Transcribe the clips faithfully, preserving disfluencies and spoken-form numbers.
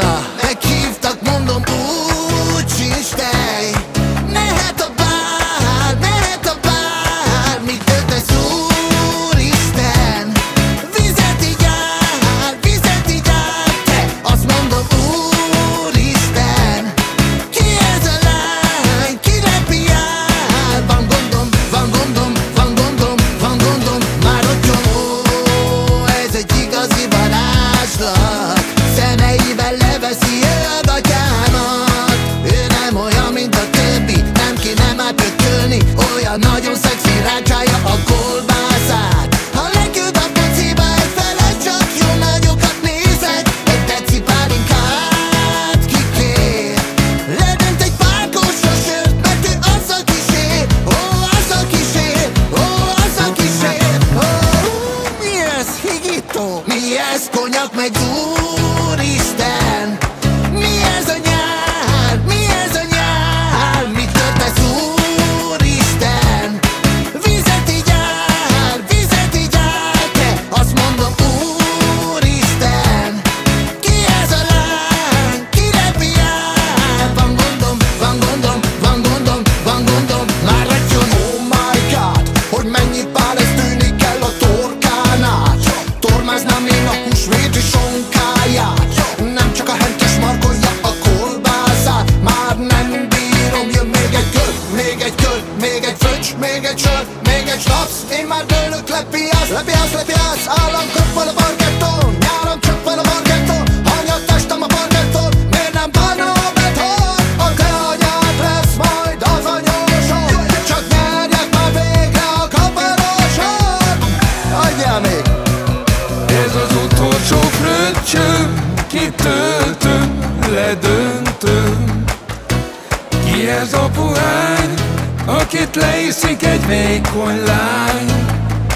Balázsra meghívtak, mondom úgy sincs tej. Mehet a bár, mehet a bár, mit ötesz Úristen. Vizet így áll, vizet így áll, te azt mondom Úristen. Ki ez a lány, ki repiál? Van gondom, van gondom, van gondom, van gondom, már ott jön, ó, ez egy igazi varázslat. Szemeivel leveszi ő a gatyámat. Ő nem olyan, mint a többi, nem kéne már pökkölni. Olyan nagyon szexi, rácsálja a kolbászát. Ha leküld a pociba egy felet, csak jó nagyokat nézek. Egy deci pálinkát kikér, ledönt egy pár kóstol sört, mert ő azzal kísér. Ó, azzal kísér, ó, azzal kísér. Ó, mi ez, higító? Mi ez, konyak meg Úristen? Mi ez a nyár? Mi ez a nyár? Mit ötesz Úristen? Vizet így áll, vizet így áll, te azt mondom Úristen. Ki ez a lány? Ki repiál? Van gondom, van gondom, van gondom, van gondom, már jön. Oh my god, hogy mennyit bár ez tűnik el a torkánál. Tormáznám én a húsvéti sonkáját. Nem csak a hentes markolja a kolbászát. Már nem bírom, jön még egy kör, még egy kör, még egy fröccs, még egy sör, még egy snaps. Én már dőlök, lepiász, lepiász, lepiász. Állam köppel a parkettón, nyáram csöppel a parkettón. Hanyag testem a parkettón, miért nem bánna a beton? A te anyád lesz majd az anyósod, csak nyerjek már végre a kaparósod. Adjál még! Ez az utolsó fröccsöm, kitöltöm, ledöntöm. Ki ez a puhány, akit leiszik egy vékony lány?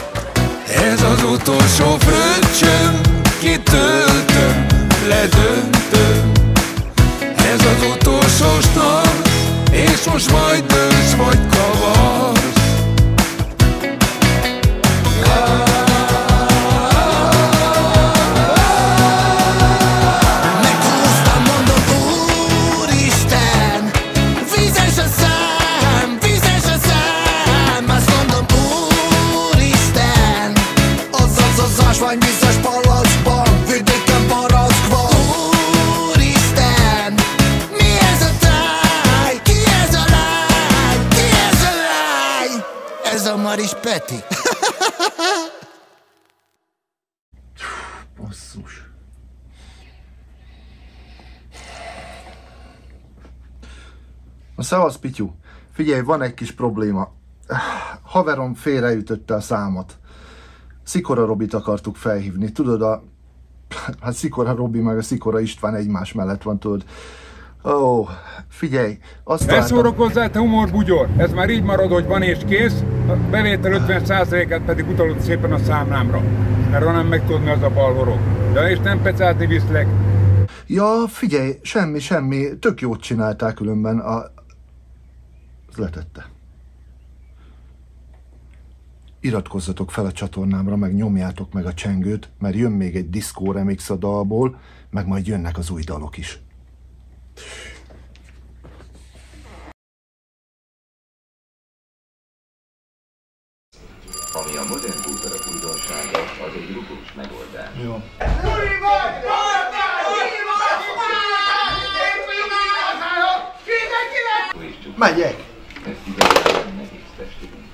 Ez az utolsó fröccsöm, kitöltöm, ledöntöm. Ez az utolsó snarsz, és most majd dőlsz vagy kavarsz. Meghúztam, mondom Úristen. Vizes a szám, vizes a szám, azt mondom Úristen. Az az az ásvány vizes palackban, vidéken barackva. Úristen, mi ez a táj? Ki ez a lány? Ki ez a lány? Ez a Maris Peti. Basszus. Na szevasz, Pityu. Figyelj, van egy kis probléma. Haverom félreütötte a számot. Szikora Robit akartuk felhívni. Tudod, a... Hát Szikora Robi meg a Szikora István egymás mellett van, tudod. Ó, figyelj, azt Ne találtam... szórakozzál, te humorbugyor! Ez már így marad, hogy van és kész, a bevétel ötven százalékát pedig utalod szépen a számlámra. Mert ha nem megtudni, az a balhorog. De és nem pecálni viszlek. Ja, figyelj, semmi, semmi. Tök jót csináltál különben. A... Letette. Iratkozzatok fel a csatornámra, meg nyomjátok meg a csengőt, mert jön még egy diszkó remix a dalból, meg majd jönnek az új dalok is. Ami a modern bútorok újdonsága, az egy rugós megoldás. Jó. És csak Megyek! ezt igazán nehéz testében.